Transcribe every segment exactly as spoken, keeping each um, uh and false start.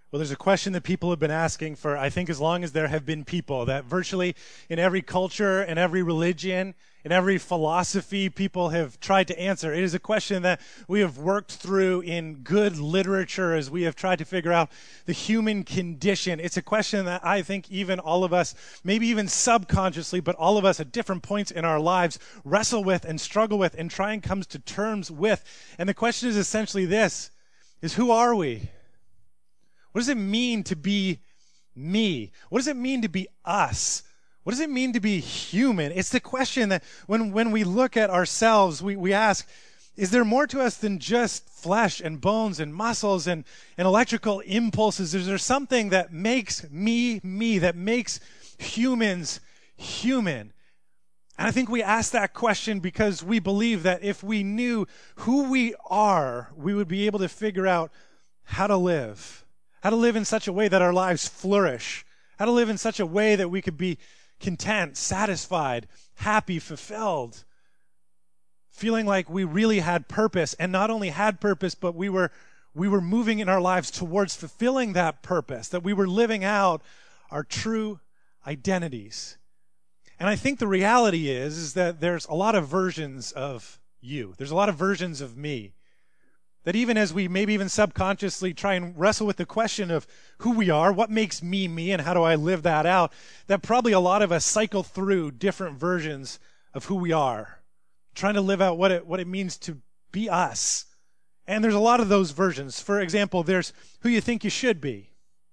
Well, there's a question that people have been asking for, I think, as long as there have been people, that virtually in every culture, in every religion, in every philosophy, people have tried to answer. It is a question that we have worked through in good literature as we have tried to figure out the human condition. It's a question that I think even all of us, maybe even subconsciously, but all of us at different points in our lives wrestle with and struggle with and try and come to terms with. And the question is essentially this, is who are we? What does it mean to be me? What does it mean to be us? What does it mean to be human? It's the question that when, when we look at ourselves, we, we ask, is there more to us than just flesh and bones and muscles and, and electrical impulses? Is there something that makes me, me, that makes humans human? And I think we ask that question because we believe that if we knew who we are, we would be able to figure out how to live. How to live in such a way that our lives flourish. How to live in such a way that we could be content, satisfied, happy, fulfilled. Feeling like we really had purpose, and not only had purpose, but we were we were moving in our lives towards fulfilling that purpose, that we were living out our true identities. And I think the reality is, is that there's a lot of versions of you. There's a lot of versions of me. That even as we maybe even subconsciously try and wrestle with the question of who we are, what makes me me, and how do I live that out, that probably a lot of us cycle through different versions of who we are, trying to live out what it, what it means to be us. And there's a lot of those versions. For example, there's who you think you should be,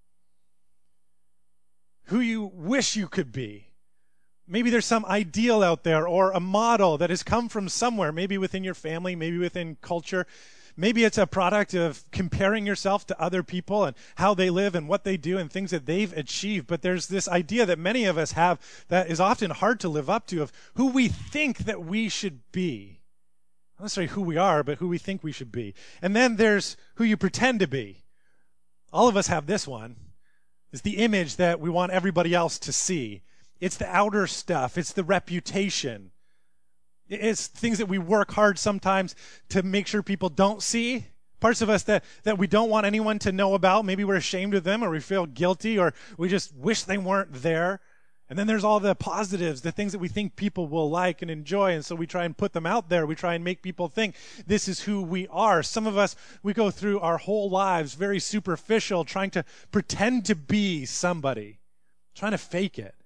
who you wish you could be. Maybe there's some ideal out there or a model that has come from somewhere, maybe within your family, maybe within culture. Maybe it's a product of comparing yourself to other people and how they live and what they do and things that they've achieved. But there's this idea that many of us have that is often hard to live up to of who we think that we should be. Not necessarily who we are, but who we think we should be. And then there's who you pretend to be. All of us have this one. It's the image that we want everybody else to see. It's the outer stuff. It's the reputation. It's things that we work hard sometimes to make sure people don't see. Parts of us that, that we don't want anyone to know about. Maybe we're ashamed of them, or we feel guilty, or we just wish they weren't there. And then there's all the positives, the things that we think people will like and enjoy, and so we try and put them out there. We try and make people think this is who we are. Some of us, we go through our whole lives very superficial, trying to pretend to be somebody, trying to fake it.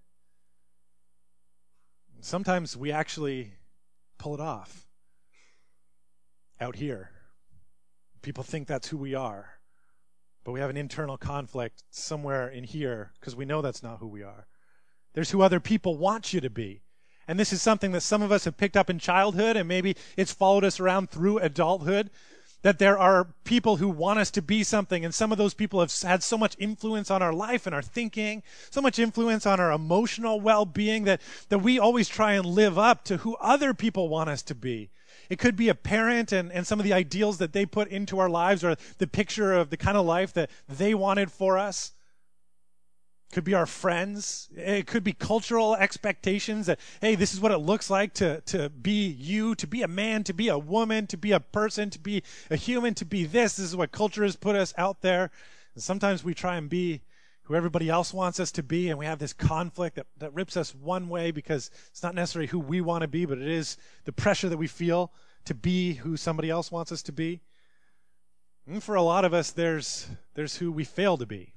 Sometimes we actually pull it off out here. People think that's who we are, but we have an internal conflict somewhere in here because we know that's not who we are. There's who other people want you to be. And this is something that some of us have picked up in childhood, and maybe it's followed us around through adulthood, that there are people who want us to be something, and some of those people have had so much influence on our life and our thinking, so much influence on our emotional well-being that, that we always try and live up to who other people want us to be. It could be a parent and, and some of the ideals that they put into our lives, or the picture of the kind of life that they wanted for us. Could be our friends. It could be cultural expectations that, hey, this is what it looks like to, to be you, to be a man, to be a woman, to be a person, to be a human, to be this. This is what culture has put us out there. And sometimes we try and be who everybody else wants us to be, and we have this conflict that, that rips us one way because it's not necessarily who we want to be, but it is the pressure that we feel to be who somebody else wants us to be. And for a lot of us, there's there's who we fail to be.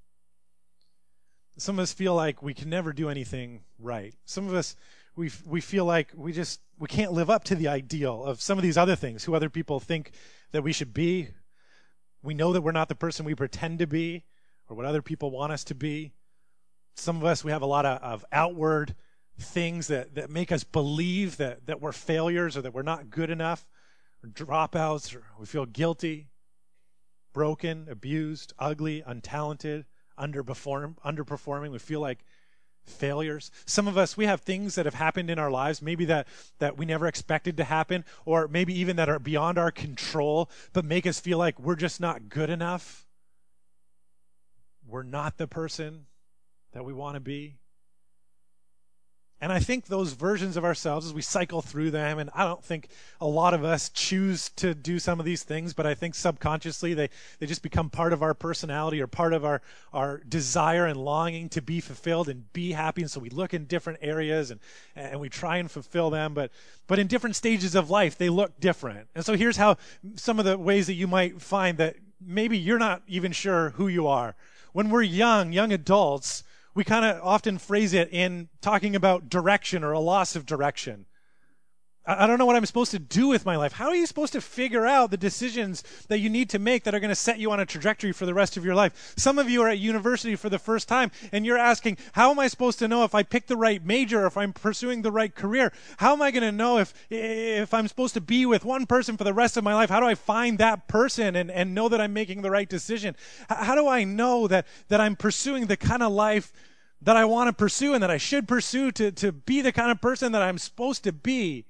Some of us feel like we can never do anything right. Some of us, we we feel like we just, we can't live up to the ideal of some of these other things, who other people think that we should be. We know that we're not the person we pretend to be or what other people want us to be. Some of us, we have a lot of, of outward things that, that make us believe that, that we're failures or that we're not good enough, or dropouts, or we feel guilty, broken, abused, ugly, untalented, underperform, underperforming. We feel like failures. Some of us, we have things that have happened in our lives, maybe that, that we never expected to happen, or maybe even that are beyond our control, but make us feel like we're just not good enough. We're not the person that we want to be. And I think those versions of ourselves, as we cycle through them, and I don't think a lot of us choose to do some of these things, but I think subconsciously they, they just become part of our personality or part of our, our desire and longing to be fulfilled and be happy. And so we look in different areas and, and we try and fulfill them, but, but in different stages of life, they look different. And so here's how some of the ways that you might find that maybe you're not even sure who you are. When we're young, young adults, we kind of often phrase it in talking about direction or a loss of direction. I, I don't know what I'm supposed to do with my life. How are you supposed to figure out the decisions that you need to make that are going to set you on a trajectory for the rest of your life? Some of you are at university for the first time, and you're asking, how am I supposed to know if I pick the right major or if I'm pursuing the right career? How am I going to know if if I'm supposed to be with one person for the rest of my life? How do I find that person and, and know that I'm making the right decision? H- how do I know that, that I'm pursuing the kind of life that I want to pursue and that I should pursue to, to be the kind of person that I'm supposed to be?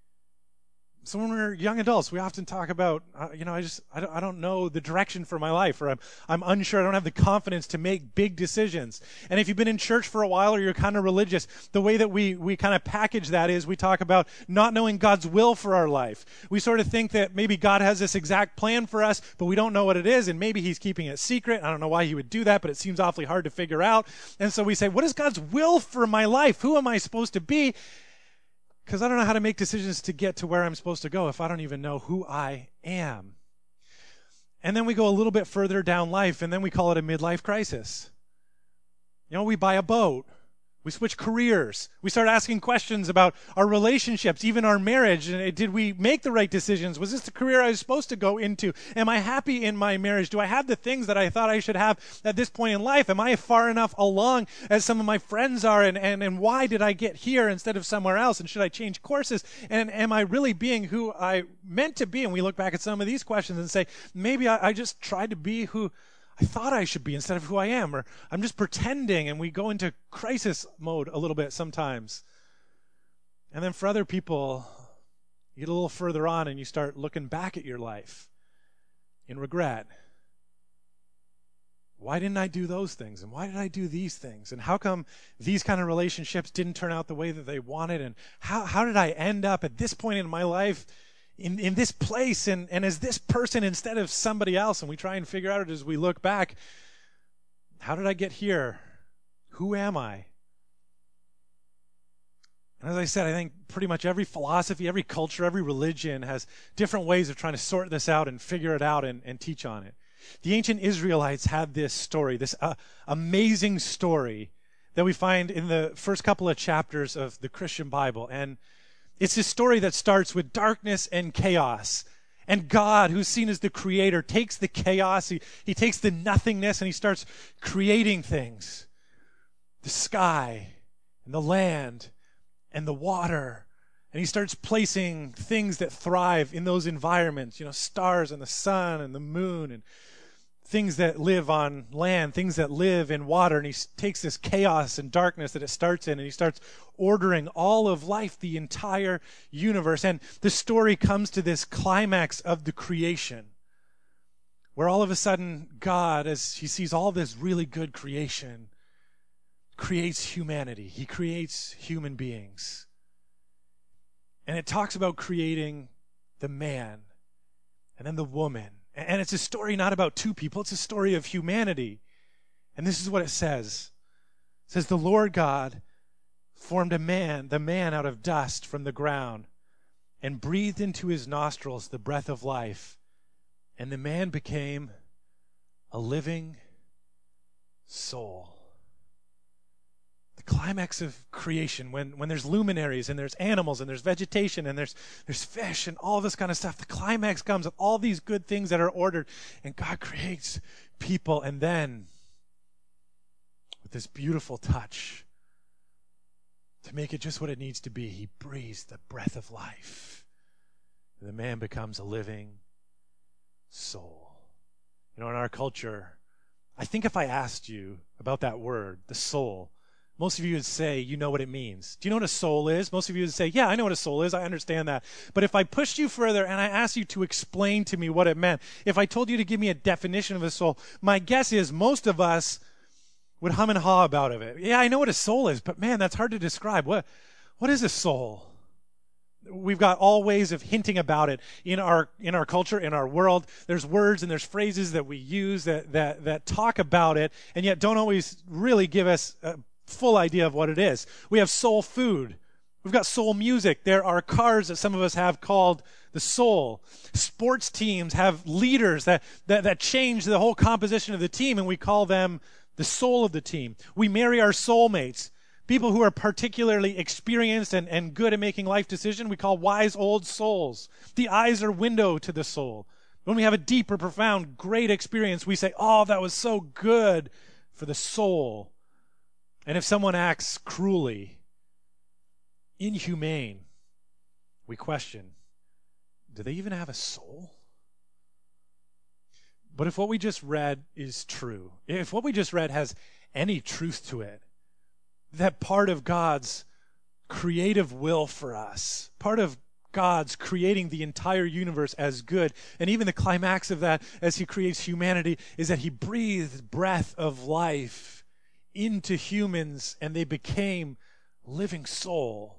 So when we're young adults, we often talk about, uh, you know, I just, I don't, I don't know the direction for my life, or I'm, I'm unsure, I don't have the confidence to make big decisions. And if you've been in church for a while or you're kind of religious, the way that we, we kind of package that is we talk about not knowing God's will for our life. We sort of think that maybe God has this exact plan for us, but we don't know what it is, and maybe he's keeping it secret. I don't know why he would do that, but it seems awfully hard to figure out. And so we say, what is God's will for my life? Who am I supposed to be? Because I don't know how to make decisions to get to where I'm supposed to go if I don't even know who I am. And then we go a little bit further down life, and then we call it a midlife crisis. You know, we buy a boat. We switch careers. We start asking questions about our relationships, even our marriage. And did we make the right decisions? Was this the career I was supposed to go into? Am I happy in my marriage? Do I have the things that I thought I should have at this point in life? Am I far enough along as some of my friends are? And, and, and why did I get here instead of somewhere else? And should I change courses? And am I really being who I meant to be? And we look back at some of these questions and say, maybe I, I just tried to be who I thought I should be instead of who I am, or I'm just pretending, and we go into crisis mode a little bit sometimes. And then for other people, you get a little further on and you start looking back at your life in regret. Why didn't I do those things? And why did I do these things? And how come these kind of relationships didn't turn out the way that they wanted? And how, how did I end up at this point in my life In, in this place and, and as this person instead of somebody else? And we try and figure out as we look back, how did I get here? Who am I? And as I said, I think pretty much every philosophy, every culture, every religion has different ways of trying to sort this out and figure it out and, and teach on it. The ancient Israelites had this story, this uh, amazing story that we find in the first couple of chapters of the Christian Bible. And it's this story that starts with darkness and chaos. And God, who's seen as the creator, takes the chaos, he, he takes the nothingness, and he starts creating things. The sky, and the land, and the water. And he starts placing things that thrive in those environments. You know, stars and the sun and the moon, and things that live on land, things that live in water. And he takes this chaos and darkness that it starts in, and he starts ordering all of life, the entire universe. And the story comes to this climax of the creation, where all of a sudden God, as he sees all this really good creation, creates humanity. He creates human beings. And it talks about creating the man and then the woman. And it's a story not about two people, it's a story of humanity. And this is what it says. It says, the Lord God formed a man, the man out of dust from the ground, and breathed into his nostrils the breath of life. And the man became a living soul. The climax of creation, when, when there's luminaries and there's animals and there's vegetation and there's there's fish and all this kind of stuff, the climax comes of all these good things that are ordered, and God creates people. And then, with this beautiful touch, to make it just what it needs to be, he breathes the breath of life. And the man becomes a living soul. You know, in our culture, I think if I asked you about that word, the soul, most of you would say, you know what it means. Do you know what a soul is? Most of you would say, yeah, I know what a soul is. I understand that. But if I pushed you further and I asked you to explain to me what it meant, if I told you to give me a definition of a soul, my guess is most of us would hum and haw about it. Yeah, I know what a soul is, but man, that's hard to describe. What, what is a soul? We've got all ways of hinting about it in our in our culture, in our world. There's words and there's phrases that we use that that that talk about it, and yet don't always really give us a full idea of what it is. We have soul food. We've got soul music. There are cars that some of us have called the soul. Sports teams have leaders that that, that change the whole composition of the team, and we call them the soul of the team. We marry our soulmates. People who are particularly experienced and, and good at making life decisions, we call wise old souls. The eyes are window to the soul. When we have a deep or profound, great experience, we say, oh, that was so good for the soul. And if someone acts cruelly, inhumane, we question, do they even have a soul? But if what we just read is true, if what we just read has any truth to it, that part of God's creative will for us, part of God's creating the entire universe as good, and even the climax of that as he creates humanity is that he breathed breath of life into humans and they became living soul.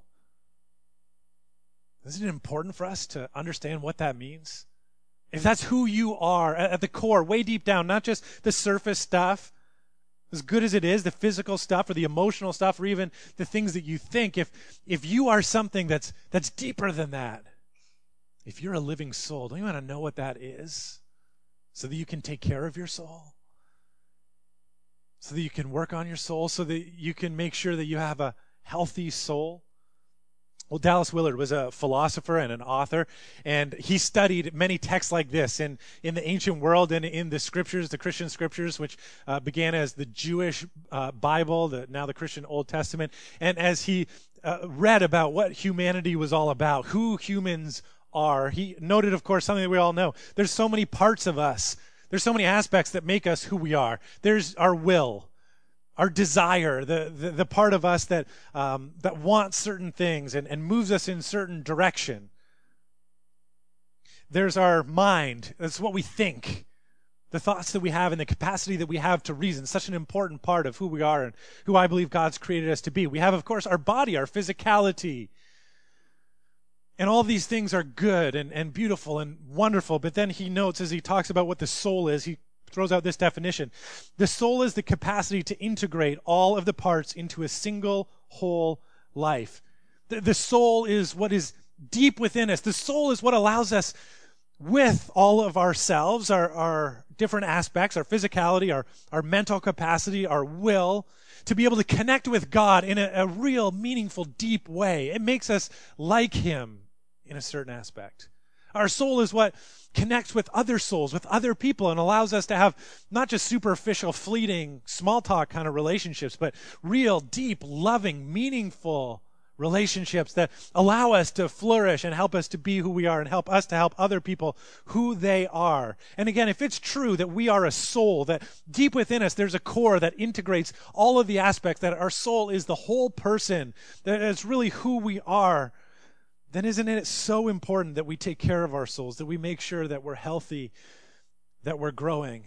Isn't it important for us to understand what that means? If that's who you are at the core, way deep down, not just the surface stuff, as good as it is, the physical stuff or the emotional stuff or even the things that you think, if if you are something that's that's deeper than that, if you're a living soul, don't you want to know what that is so that you can take care of your soul? So that you can work on your soul, so that you can make sure that you have a healthy soul? Well, Dallas Willard was a philosopher and an author, and he studied many texts like this in, in the ancient world and in the scriptures, the Christian scriptures, which uh, began as the Jewish uh, Bible, the, now the Christian Old Testament. And as he uh, read about what humanity was all about, who humans are, he noted, of course, something that we all know. There's so many parts of us. There's so many aspects that make us who we are. There's our will. Our desire, the, the, the part of us that um, that wants certain things and, and moves us in certain direction. There's our mind. That's what we think. The thoughts that we have and the capacity that we have to reason. Such an important part of who we are and who I believe God's created us to be. We have, of course, our body, our physicality. And all these things are good and, and beautiful and wonderful. But then he notes as he talks about what the soul is, he throws out this definition. The soul is the capacity to integrate all of the parts into a single whole life. The, the soul is what is deep within us. The soul is what allows us, with all of ourselves, our, our different aspects, our physicality, our, our mental capacity, our will, to be able to connect with God in a, a real, meaningful, deep way. It makes us like him in a certain aspect. Our soul is what connects with other souls, with other people, and allows us to have not just superficial, fleeting, small talk kind of relationships, but real, deep, loving, meaningful relationships that allow us to flourish and help us to be who we are and help us to help other people who they are. And again, if it's true that we are a soul, that deep within us there's a core that integrates all of the aspects, that our soul is the whole person, that it's really who we are, then isn't it so important that we take care of our souls, that we make sure that we're healthy, that we're growing?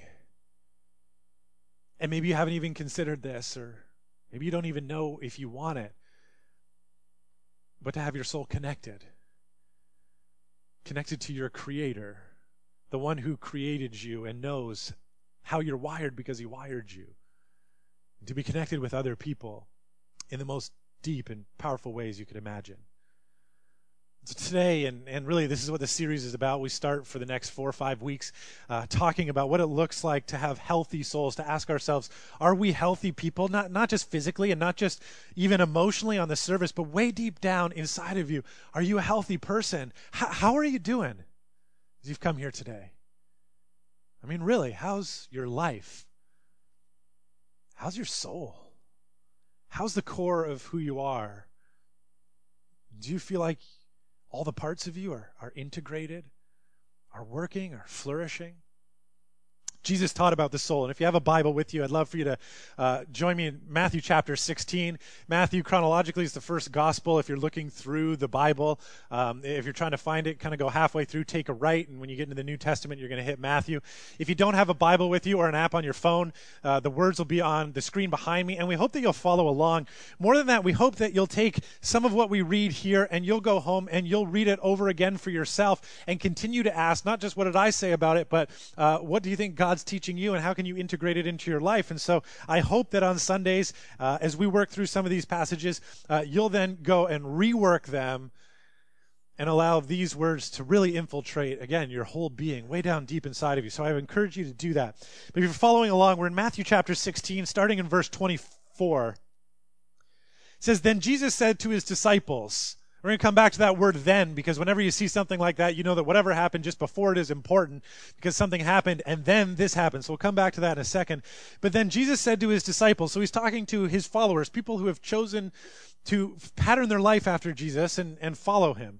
And maybe you haven't even considered this, or maybe you don't even know if you want it, but to have your soul connected, connected to your Creator, the one who created you and knows how you're wired because he wired you, and to be connected with other people in the most deep and powerful ways you could imagine. So today, and, and really this is what the series is about, we start for the next four or five weeks uh, talking about what it looks like to have healthy souls, to ask ourselves, are we healthy people? Not, not just physically and not just even emotionally on the surface, but way deep down inside of you. Are you a healthy person? H- how are you doing as you've come here today? I mean, really, how's your life? How's your soul? How's the core of who you are? Do you feel like all the parts of you are, are integrated, are working, are flourishing? Jesus taught about the soul. And if you have a Bible with you, I'd love for you to uh, join me in Matthew chapter sixteen. Matthew, chronologically, is the first gospel. If you're looking through the Bible, um, if you're trying to find it, kind of go halfway through, take a right, and when you get into the New Testament, you're going to hit Matthew. If you don't have a Bible with you or an app on your phone, uh, the words will be on the screen behind me, and we hope that you'll follow along. More than that, we hope that you'll take some of what we read here, and you'll go home, and you'll read it over again for yourself, and continue to ask, not just what did I say about it, but uh, what do you think God God's teaching you, and how can you integrate it into your life? And so I hope that on Sundays, uh, as we work through some of these passages, uh, you'll then go and rework them and allow these words to really infiltrate, again, your whole being, way down deep inside of you. So I would encourage you to do that. But if you're following along, we're in Matthew chapter sixteen, starting in verse twenty-four. It says, "Then Jesus said to his disciples," we're going to come back to that word "then," because whenever you see something like that, you know that whatever happened just before it is important, because something happened and then this happened. So we'll come back to that in a second. But then Jesus said to his disciples, so he's talking to his followers, people who have chosen to pattern their life after Jesus and, and follow him.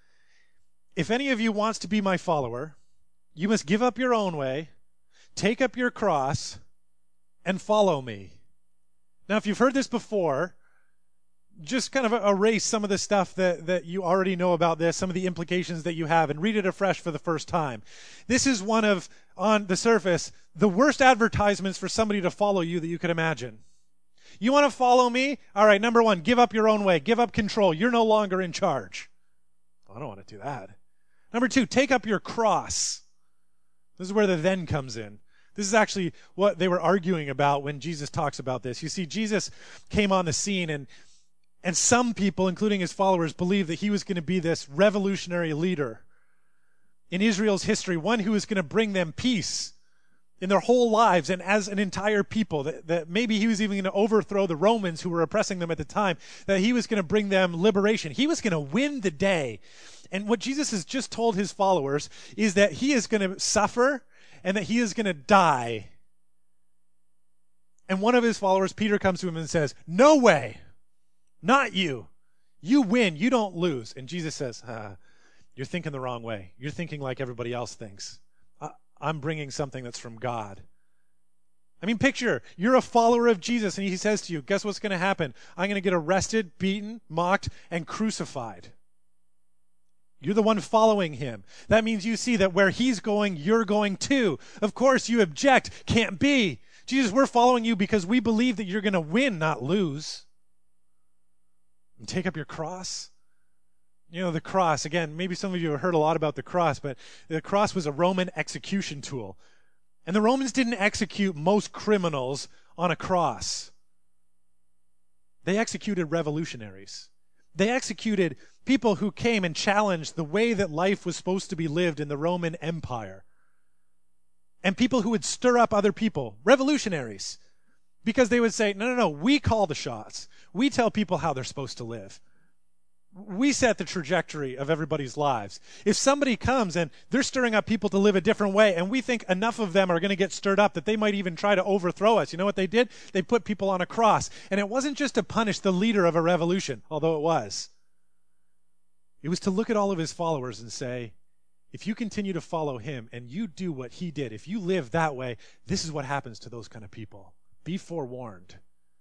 "If any of you wants to be my follower, you must give up your own way, take up your cross, and follow me." Now, if you've heard this before, just kind of erase some of the stuff that, that you already know about this, some of the implications that you have, and read it afresh for the first time. This is one of, on the surface, the worst advertisements for somebody to follow you that you could imagine. You want to follow me? All right, number one, give up your own way. Give up control. You're no longer in charge. Well, I don't want to do that. Number two, take up your cross. This is where the "then" comes in. This is actually what they were arguing about when Jesus talks about this. You see, Jesus came on the scene, and And some people, including his followers, believed that he was going to be this revolutionary leader in Israel's history, one who was going to bring them peace in their whole lives and as an entire people, that, that maybe he was even going to overthrow the Romans who were oppressing them at the time, that he was going to bring them liberation. He was going to win the day. And what Jesus has just told his followers is that he is going to suffer and that he is going to die. And one of his followers, Peter, comes to him and says, "No way. Not you. You win. You don't lose." And Jesus says, ah, "You're thinking the wrong way. You're thinking like everybody else thinks. I, I'm bringing something that's from God." I mean, picture, you're a follower of Jesus, and he says to you, guess what's going to happen? I'm going to get arrested, beaten, mocked, and crucified. You're the one following him. That means you see that where he's going, you're going too. Of course, you object. Can't be. Jesus, we're following you because we believe that you're going to win, not lose. And take up your cross. You know, the cross, again, maybe some of you have heard a lot about the cross, but the cross was a Roman execution tool. And the Romans didn't execute most criminals on a cross. They executed revolutionaries. They executed people who came and challenged the way that life was supposed to be lived in the Roman Empire. And people who would stir up other people, revolutionaries. Because they would say, no, no, no, we call the shots. We tell people how they're supposed to live. We set the trajectory of everybody's lives. If somebody comes and they're stirring up people to live a different way, and we think enough of them are going to get stirred up that they might even try to overthrow us, you know what they did? They put people on a cross. And it wasn't just to punish the leader of a revolution, although it was. It was to look at all of his followers and say, if you continue to follow him and you do what he did, if you live that way, this is what happens to those kind of people. Be forewarned.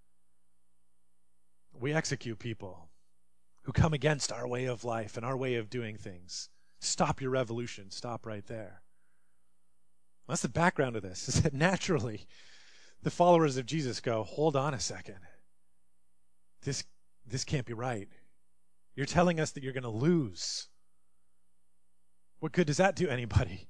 We execute people who come against our way of life and our way of doing things. Stop your revolution. Stop right there. That's the background of this, is that naturally the followers of Jesus go, hold on a second. This, this can't be right. You're telling us that you're going to lose. What good does that do anybody?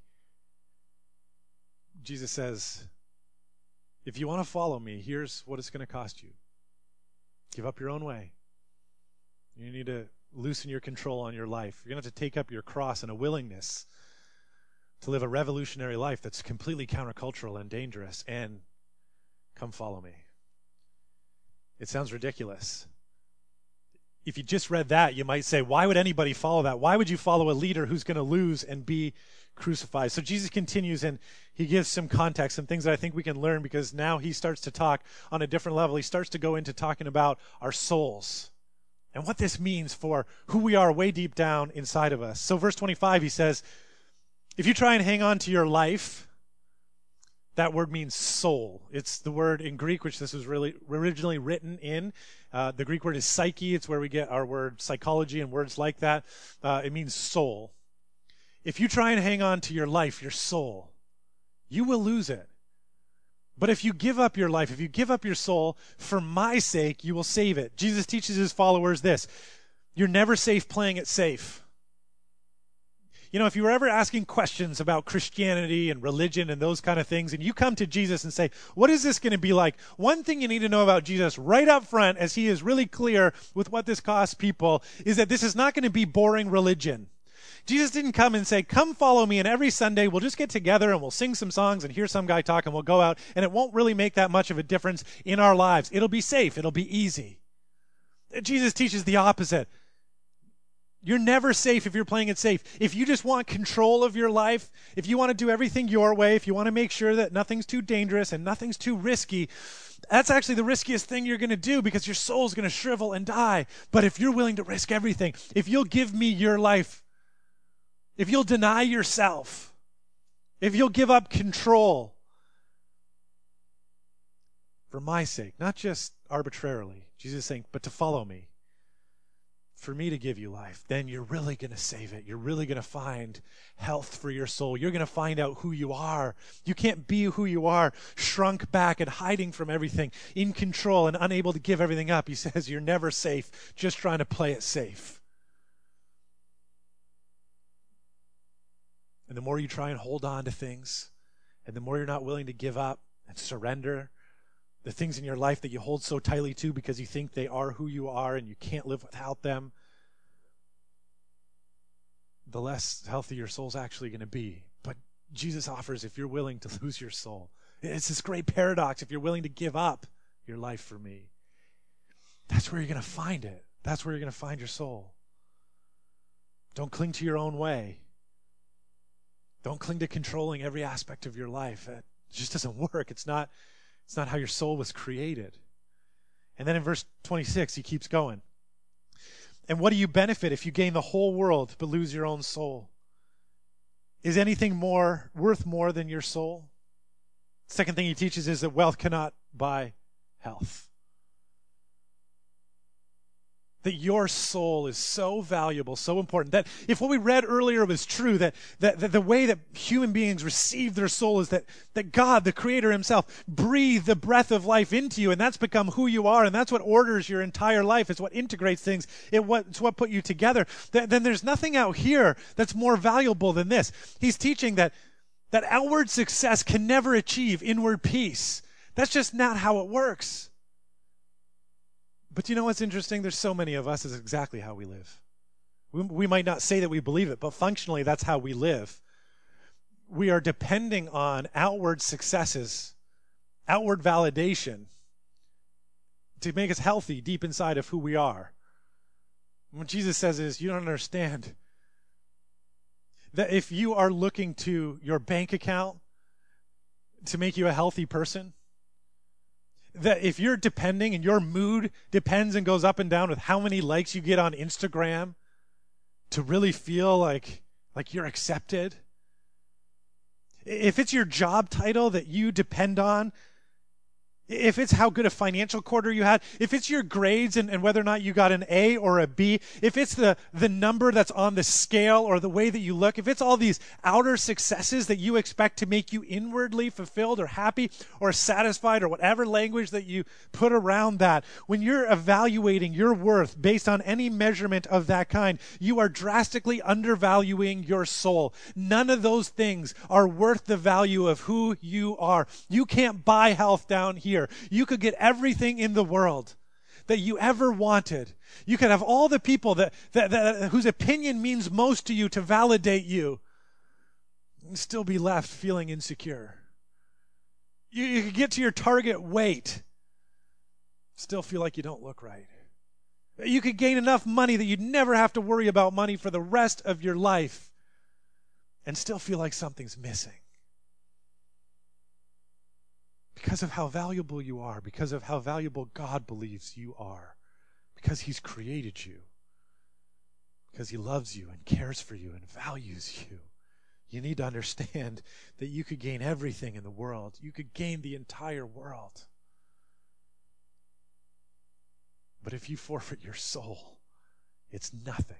Jesus says, if you want to follow me, here's what it's going to cost you. Give up your own way. You need to loosen your control on your life. You're going to have to take up your cross and a willingness to live a revolutionary life that's completely countercultural and dangerous, and come follow me. It sounds ridiculous. If you just read that, you might say, why would anybody follow that? Why would you follow a leader who's going to lose and be crucified? So Jesus continues, and he gives some context, some things that I think we can learn, because now he starts to talk on a different level. He starts to go into talking about our souls and what this means for who we are way deep down inside of us. So verse twenty-five, he says, if you try and hang on to your life, That word means soul. It's the word in Greek, which this was really originally written in. Uh, the Greek word is psyche. It's where we get our word psychology and words like that. Uh, it means soul. If you try and hang on to your life, your soul, you will lose it. But if you give up your life, if you give up your soul, for my sake, you will save it. Jesus teaches his followers this: you're never safe playing it safe. You know, if you were ever asking questions about Christianity and religion and those kind of things, and you come to Jesus and say, what is this going to be like? One thing you need to know about Jesus right up front, as he is really clear with what this costs people, is that this is not going to be boring religion. Jesus didn't come and say, come follow me, and every Sunday we'll just get together and we'll sing some songs and hear some guy talk and we'll go out, and it won't really make that much of a difference in our lives. It'll be safe. It'll be easy. Jesus teaches the opposite. You're never safe if you're playing it safe. If you just want control of your life, if you want to do everything your way, if you want to make sure that nothing's too dangerous and nothing's too risky, that's actually the riskiest thing you're going to do, because your soul's going to shrivel and die. But if you're willing to risk everything, if you'll give me your life, if you'll deny yourself, if you'll give up control for my sake, not just arbitrarily, Jesus is saying, but to follow me, for me to give you life, then you're really going to save it. You're really going to find health for your soul. You're going to find out who you are. You can't be who you are, shrunk back and hiding from everything, in control and unable to give everything up. He says you're never safe, just trying to play it safe. And the more you try and hold on to things, and the more you're not willing to give up and surrender the things in your life that you hold so tightly to because you think they are who you are and you can't live without them, the less healthy your soul's actually going to be. But Jesus offers, if you're willing to lose your soul, it's this great paradox. If you're willing to give up your life for me, that's where you're going to find it. That's where you're going to find your soul. Don't cling to your own way. Don't cling to controlling every aspect of your life. It just doesn't work. It's not It's not how your soul was created. And then in verse twenty-six, he keeps going. And what do you benefit if you gain the whole world but lose your own soul? Is anything more worth more than your soul? Second thing he teaches is that wealth cannot buy health. That your soul is so valuable, so important, that if what we read earlier was true, that, that, that the way that human beings receive their soul is that, that God, the Creator himself, breathed the breath of life into you, and that's become who you are, and that's what orders your entire life. It's what integrates things. It what, it's what put you together. Th- then there's nothing out here that's more valuable than this. He's teaching that, that outward success can never achieve inward peace. That's just not how it works. But you know what's interesting? There's so many of us, is exactly how we live. We, we might not say that we believe it, but functionally that's how we live. We are depending on outward successes, outward validation to make us healthy deep inside of who we are. And what Jesus says is, you don't understand that if you are looking to your bank account to make you a healthy person, that if you're depending and your mood depends and goes up and down with how many likes you get on Instagram to really feel like, like you're accepted, if it's your job title that you depend on, if it's how good a financial quarter you had, if it's your grades and, and whether or not you got an A or a B, if it's the, the number that's on the scale or the way that you look, if it's all these outer successes that you expect to make you inwardly fulfilled or happy or satisfied or whatever language that you put around that, when you're evaluating your worth based on any measurement of that kind, you are drastically undervaluing your soul. None of those things are worth the value of who you are. You can't buy health down here. You could get everything in the world that you ever wanted. You could have all the people that, that, that whose opinion means most to you to validate you, and still be left feeling insecure. You, you could get to your target weight, still feel like you don't look right. You could gain enough money that you'd never have to worry about money for the rest of your life, and still feel like something's missing. Because of how valuable you are, because of how valuable God believes you are, because he's created you, because he loves you and cares for you and values you, you need to understand that you could gain everything in the world. You could gain the entire world. But if you forfeit your soul, it's nothing.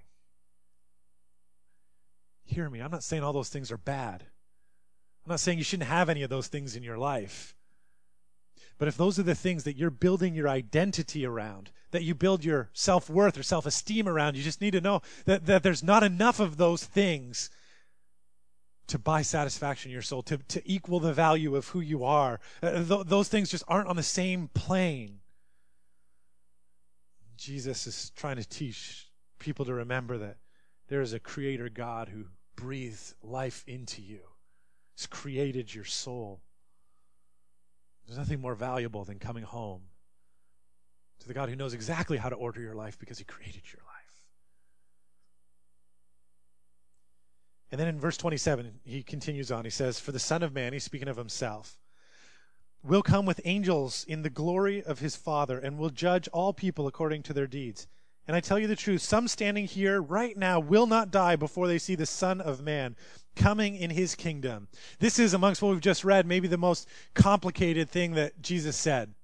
Hear me, I'm not saying all those things are bad. I'm not saying you shouldn't have any of those things in your life. But if those are the things that you're building your identity around, that you build your self-worth or self-esteem around, you just need to know that, that there's not enough of those things to buy satisfaction in your soul, to, to equal the value of who you are. Uh, th- those things just aren't on the same plane. Jesus is trying to teach people to remember that there is a creator God who breathed life into you. He's created your soul. There's nothing more valuable than coming home to the God who knows exactly how to order your life because he created your life. And then in verse twenty-seven, he continues on. He says, for the Son of Man, he's speaking of himself, will come with angels in the glory of his Father and will judge all people according to their deeds. And I tell you the truth, some standing here right now will not die before they see the Son of Man coming in his kingdom. This is, amongst what we've just read, maybe the most complicated thing that Jesus said.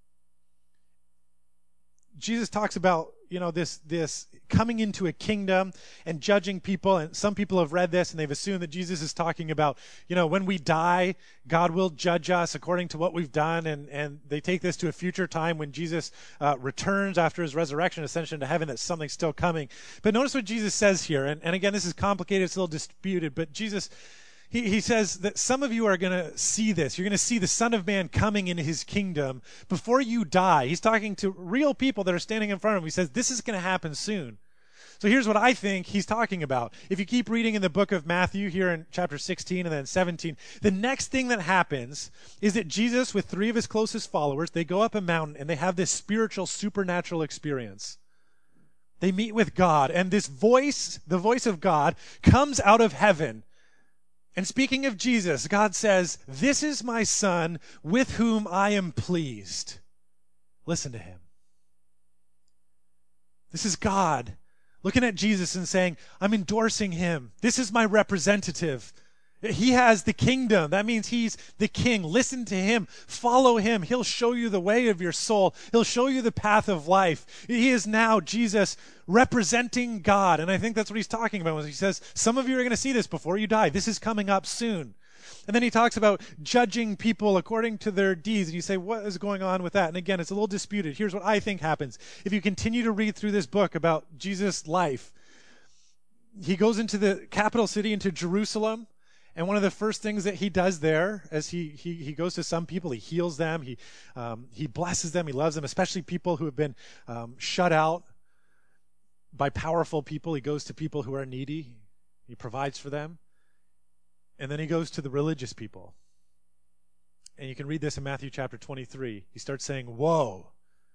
Jesus talks about, you know, this this coming into a kingdom and judging people, and some people have read this and they've assumed that Jesus is talking about, you know, when we die, God will judge us according to what we've done, and, and they take this to a future time when Jesus uh, returns after his resurrection, ascension to heaven, that something's still coming. But notice what Jesus says here, and, and again, this is complicated, it's a little disputed, but Jesus, He, he says that some of you are going to see this. You're going to see the Son of Man coming in his kingdom before you die. He's talking to real people that are standing in front of him. He says this is going to happen soon. So here's what I think he's talking about. If you keep reading in the book of Matthew here in chapter sixteen and then seventeen, the next thing that happens is that Jesus, with three of his closest followers, they go up a mountain and they have this spiritual, supernatural experience. They meet with God, and this voice, the voice of God, comes out of heaven. And speaking of Jesus, God says, this is my Son with whom I am pleased. Listen to him. This is God looking at Jesus and saying, I'm endorsing him. This is my representative. He has the kingdom. That means he's the king. Listen to him. Follow him. He'll show you the way of your soul. He'll show you the path of life. He is now Jesus representing God. And I think that's what he's talking about when he says, some of you are going to see this before you die. This is coming up soon. And then he talks about judging people according to their deeds. And you say, what is going on with that? And again, it's a little disputed. Here's what I think happens. If you continue to read through this book about Jesus' life, he goes into the capital city, into Jerusalem. And one of the first things that he does there, as he he, he goes to some people, he heals them, he um, he blesses them, he loves them, especially people who have been um, shut out by powerful people. He goes to people who are needy. He provides for them. And then he goes to the religious people. And you can read this in Matthew chapter twenty-three. He starts saying, woe,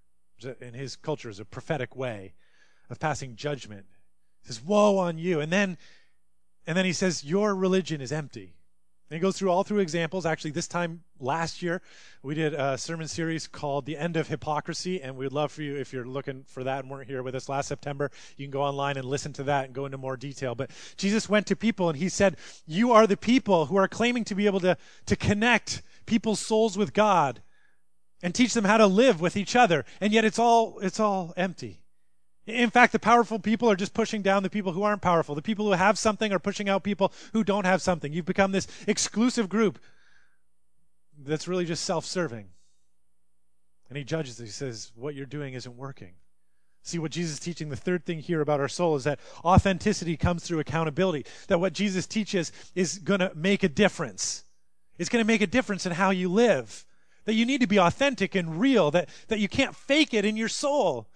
in his culture is a prophetic way of passing judgment. He says, woe on you. And then And then he says, your religion is empty. And he goes through all through examples. Actually, this time last year, we did a sermon series called The End of Hypocrisy, and we'd love for you, if you're looking for that and weren't here with us last September, you can go online and listen to that and go into more detail. But Jesus went to people and he said, you are the people who are claiming to be able to, to connect people's souls with God and teach them how to live with each other. And yet it's all it's all empty. In fact, the powerful people are just pushing down the people who aren't powerful. The people who have something are pushing out people who don't have something. You've become this exclusive group that's really just self-serving. And he judges it. He says, what you're doing isn't working. See, what Jesus is teaching, the third thing here about our soul, is that authenticity comes through accountability. That what Jesus teaches is going to make a difference. It's going to make a difference in how you live. That you need to be authentic and real. That, that you can't fake it in your soul.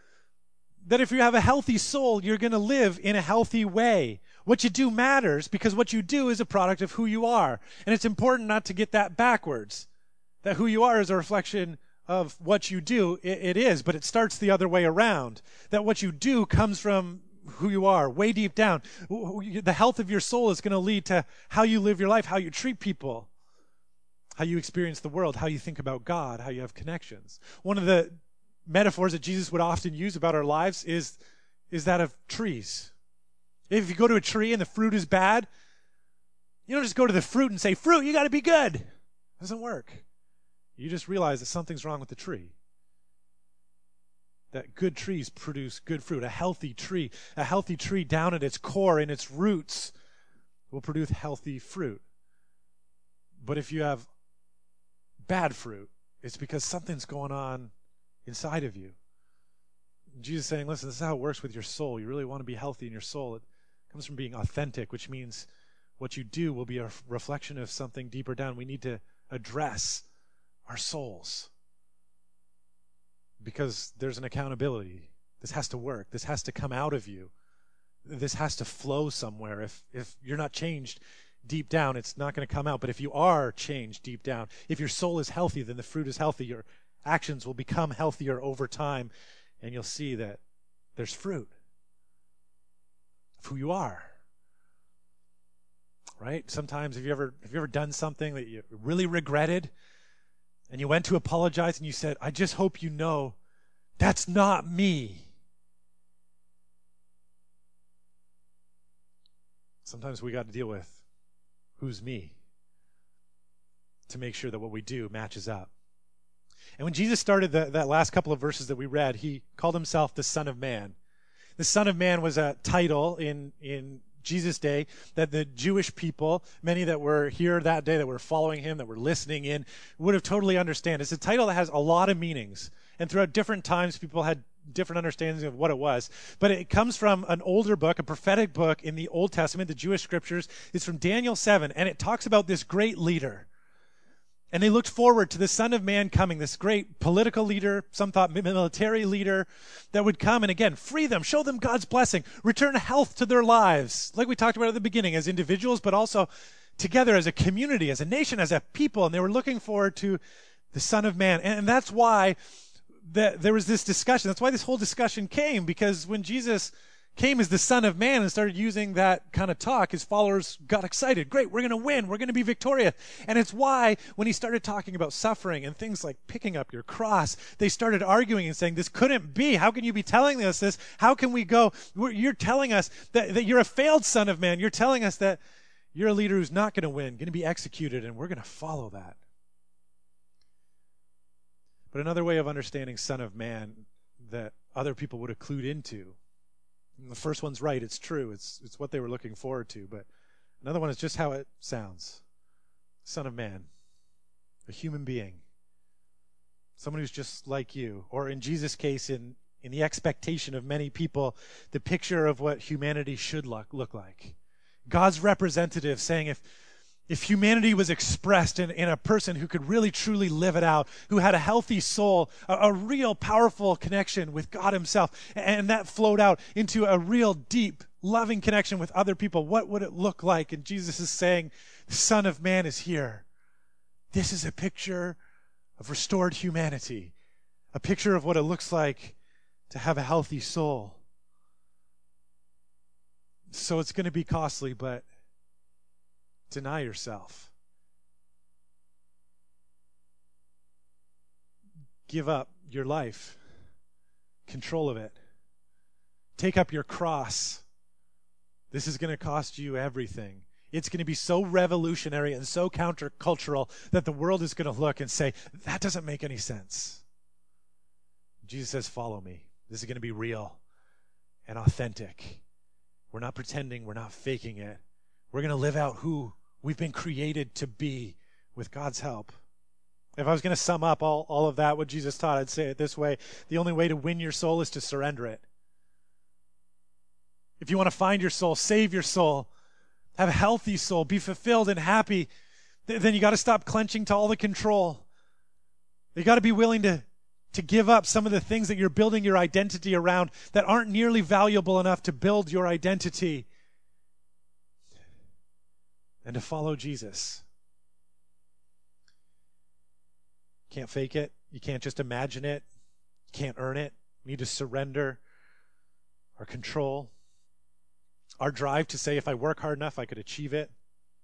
That if you have a healthy soul, you're going to live in a healthy way. What you do matters because what you do is a product of who you are. And it's important not to get that backwards. That who you are is a reflection of what you do. It, it is, but it starts the other way around. That what you do comes from who you are, way deep down. The health of your soul is going to lead to how you live your life, how you treat people, how you experience the world, how you think about God, how you have connections. One of the metaphors that Jesus would often use about our lives is, is that of trees. If you go to a tree and the fruit is bad, You don't just go to the fruit and say, fruit, you got to be good. It doesn't work. You just realize that something's wrong with the tree. That good trees produce good fruit. A healthy tree, a healthy tree down at its core, in its roots, will produce healthy fruit. But if you have bad fruit, it's because something's going on inside of you. Jesus is saying, listen, this is how it works with your soul. You really want to be healthy in your soul. It comes from being authentic, which means what you do will be a reflection of something deeper down. We need to address our souls because there's an accountability. This has to work. This has to come out of you. This has to flow somewhere. If if you're not changed deep down, it's not going to come out. But if you are changed deep down, if your soul is healthy, then the fruit is healthy. Your actions will become healthier over time, and you'll see that there's fruit of who you are. Right? Sometimes have you ever have you ever done something that you really regretted and you went to apologize and you said, I just hope you know that's not me. Sometimes we got to deal with who's me to make sure that what we do matches up. And when Jesus started the, that last couple of verses that we read, he called himself the Son of Man. The Son of Man was a title in in Jesus' day that the Jewish people, many that were here that day, that were following him, that were listening in, would have totally understand. It's a title that has a lot of meanings. And throughout different times, people had different understandings of what it was. But it comes from an older book, a prophetic book in the Old Testament, the Jewish scriptures. It's from Daniel seven, and it talks about this great leader. And they looked forward to the Son of Man coming, this great political leader, some thought military leader, that would come and again free them, show them God's blessing, return health to their lives, like we talked about at the beginning, as individuals, but also together as a community, as a nation, as a people. And they were looking forward to the Son of Man. And that's why the, there was this discussion. That's why this whole discussion came, because when Jesus came as the Son of Man and started using that kind of talk, his followers got excited. Great, we're going to win. We're going to be victorious. And it's why when he started talking about suffering and things like picking up your cross, they started arguing and saying, this couldn't be. How can you be telling us this? How can we go? We're, you're telling us that, that you're a failed Son of Man. You're telling us that you're a leader who's not going to win, going to be executed, and we're going to follow that. But another way of understanding Son of Man that other people would have clued into, and the first one's right, it's true, it's it's what they were looking forward to, but another one is just how it sounds. Son of Man, a human being, someone who's just like you, or in Jesus' case, in, in the expectation of many people, the picture of what humanity should look, look like. God's representative saying if If humanity was expressed in, in a person who could really truly live it out, who had a healthy soul, a, a real powerful connection with God himself, and that flowed out into a real deep, loving connection with other people, what would it look like? And Jesus is saying, the Son of Man is here. This is a picture of restored humanity, a picture of what it looks like to have a healthy soul. So it's going to be costly, but deny yourself. Give up your life, control of it. Take up your cross. This is going to cost you everything. It's going to be so revolutionary and so countercultural that the world is going to look and say, that doesn't make any sense. Jesus says, follow me. This is going to be real and authentic. We're not pretending. We're not faking it. We're going to live out who we've been created to be with God's help. If I was going to sum up all, all of that, what Jesus taught, I'd say it this way. The only way to win your soul is to surrender it. If you want to find your soul, save your soul, have a healthy soul, be fulfilled and happy, th- then you got to stop clenching to all the control. You got to be willing to, to give up some of the things that you're building your identity around that aren't nearly valuable enough to build your identity, and to follow Jesus. Can't fake it. You can't just imagine it. You can't earn it. You need to surrender our control, our drive to say, if I work hard enough, I could achieve it.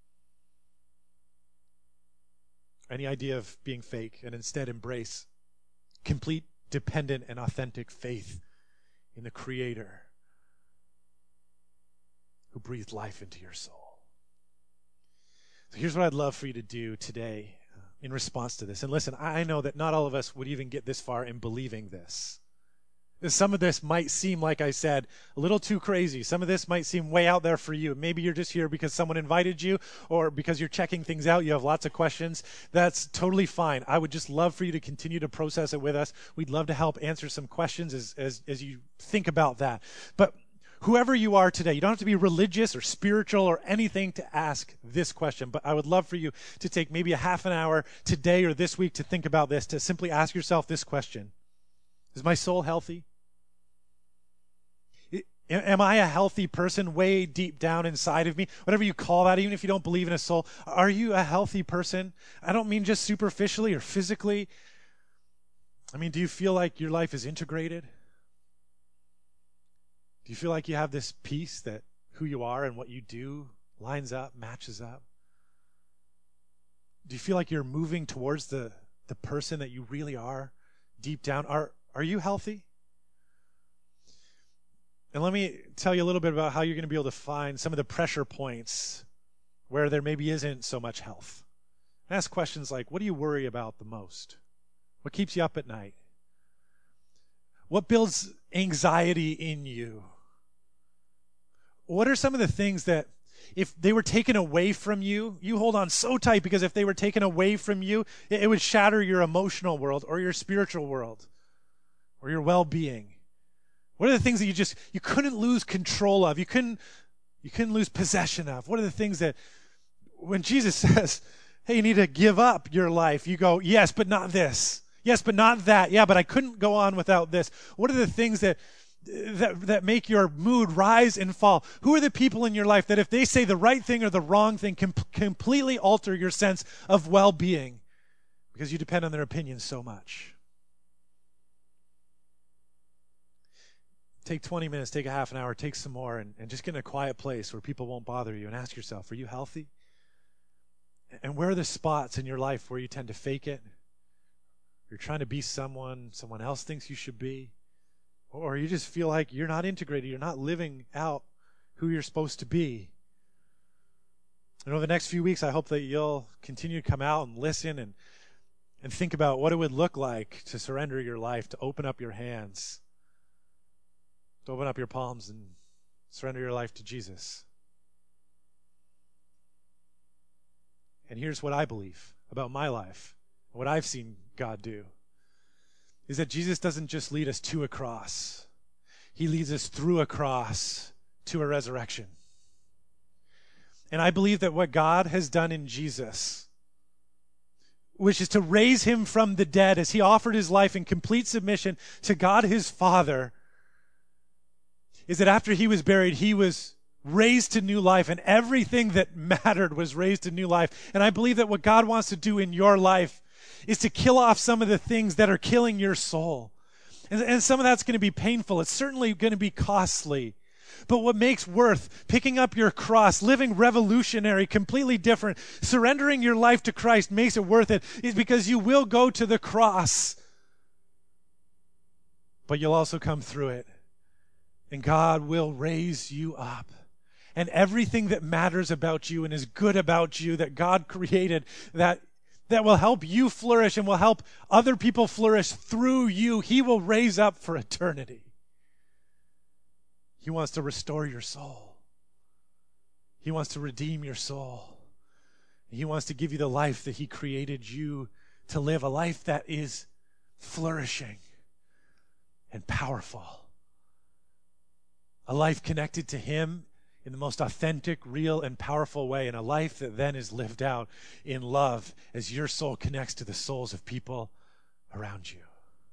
Any idea of being fake, and instead embrace complete, dependent, and authentic faith in the Creator who breathed life into your soul. So here's what I'd love for you to do today uh, in response to this. And listen, I know that not all of us would even get this far in believing this. Some of this might seem, like I said, a little too crazy. Some of this might seem way out there for you. Maybe you're just here because someone invited you or because you're checking things out. You have lots of questions. That's totally fine. I would just love for you to continue to process it with us. We'd love to help answer some questions as, as, as you think about that. But whoever you are today, you don't have to be religious or spiritual or anything to ask this question. But I would love for you to take maybe a half an hour today or this week to think about this, to simply ask yourself this question. Is my soul healthy? Am I a healthy person way deep down inside of me? Whatever you call that, even if you don't believe in a soul, are you a healthy person? I don't mean just superficially or physically. I mean, do you feel like your life is integrated? Do you feel like you have this peace that who you are and what you do lines up, matches up? Do you feel like you're moving towards the, the person that you really are deep down? Are, are you healthy? And let me tell you a little bit about how you're going to be able to find some of the pressure points where there maybe isn't so much health. Ask questions like, what do you worry about the most? What keeps you up at night? What builds anxiety in you? What are some of the things that if they were taken away from you, you hold on so tight because if they were taken away from you, it, it would shatter your emotional world or your spiritual world or your well-being? What are the things that you just, you couldn't lose control of? You couldn't, you couldn't lose possession of? What are the things that, when Jesus says, hey, you need to give up your life, you go, yes, but not this. Yes, but not that. Yeah, but I couldn't go on without this. What are the things that, that, that make your mood rise and fall? Who are the people in your life that if they say the right thing or the wrong thing can p- completely alter your sense of well-being because you depend on their opinions so much? Take twenty minutes, take a half an hour, take some more, and, and just get in a quiet place where people won't bother you and ask yourself, are you healthy? And where are the spots in your life where you tend to fake it? You're trying to be someone someone else thinks you should be? Or you just feel like you're not integrated, you're not living out who you're supposed to be? And over the next few weeks, I hope that you'll continue to come out and listen and, and think about what it would look like to surrender your life, to open up your hands, to open up your palms and surrender your life to Jesus. And here's what I believe about my life, what I've seen God do, is that Jesus doesn't just lead us to a cross. He leads us through a cross to a resurrection. And I believe that what God has done in Jesus, which is to raise him from the dead as he offered his life in complete submission to God his Father, is that after he was buried, he was raised to new life, and everything that mattered was raised to new life. And I believe that what God wants to do in your life is to kill off some of the things that are killing your soul. And, and some of that's going to be painful. It's certainly going to be costly. But what makes worth picking up your cross, living revolutionary, completely different, surrendering your life to Christ makes it worth it, is because you will go to the cross, but you'll also come through it. And God will raise you up. And everything that matters about you and is good about you that God created, that, that will help you flourish and will help other people flourish through you, he will raise up for eternity. He wants to restore your soul. He wants to redeem your soul. He wants to give you the life that he created you to live, a life that is flourishing and powerful. A life connected to him in the most authentic, real, and powerful way, and a life that then is lived out in love as your soul connects to the souls of people around you.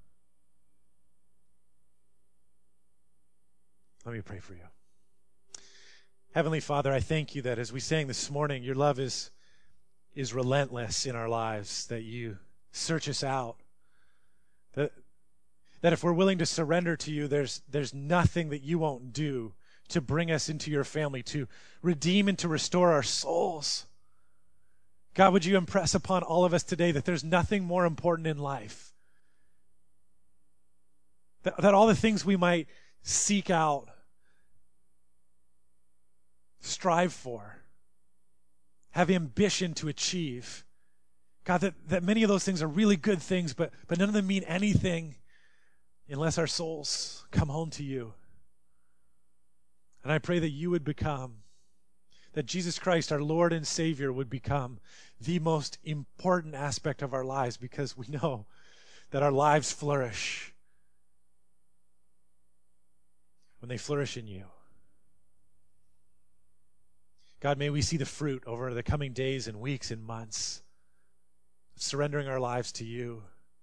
Let me pray for you. Heavenly Father, I thank you that as we sang this morning, your love is, is relentless in our lives, that you search us out, that That if we're willing to surrender to you, there's, there's nothing that you won't do to bring us into your family, to redeem and to restore our souls. God, would you impress upon all of us today that there's nothing more important in life? That, that all the things we might seek out, strive for, have ambition to achieve. God, that, that many of those things are really good things, but, but none of them mean anything unless our souls come home to you. And I pray that you would become, that Jesus Christ, our Lord and Savior, would become the most important aspect of our lives, because we know that our lives flourish when they flourish in you. God, may we see the fruit over the coming days and weeks and months, surrendering our lives to you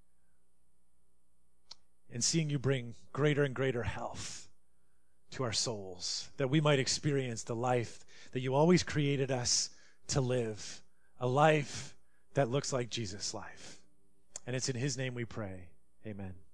and seeing you bring greater and greater health to our souls, that we might experience the life that you always created us to live, a life that looks like Jesus' life. And it's in his name we pray. Amen.